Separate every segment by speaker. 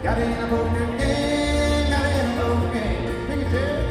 Speaker 1: Got in a poker game, got in a poker game. Take it, Jerry.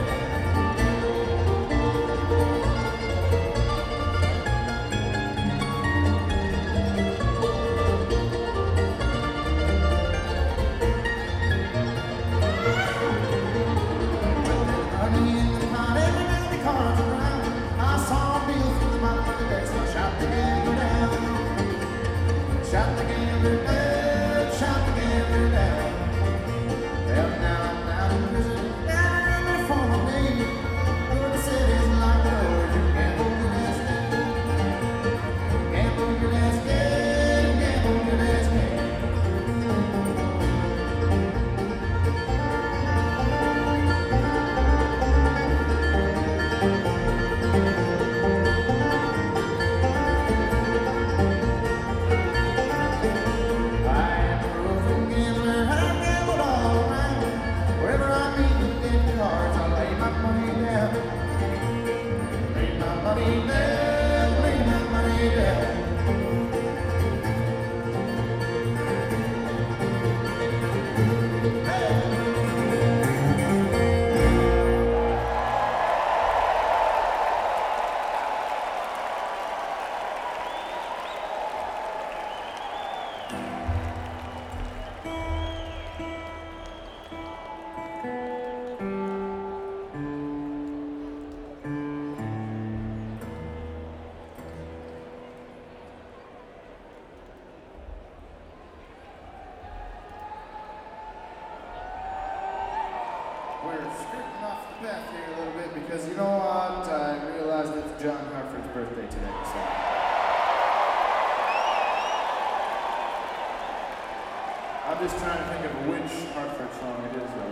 Speaker 1: Honey in the pot, every night the cards around. I saw a bill from the bottom of the deck, so I shot the gambler down. Shot the gambler down, shot the gambler down. Well, now I'm down in prison, down in the former day. Good city's locked the doors, you gamble your last day. Gamble your last day, gamble your last day. We're skirting off the path here a little bit because you know what? I realized it's John Hartford's birthday today, so. I'm just trying to think of which Hartford song it is.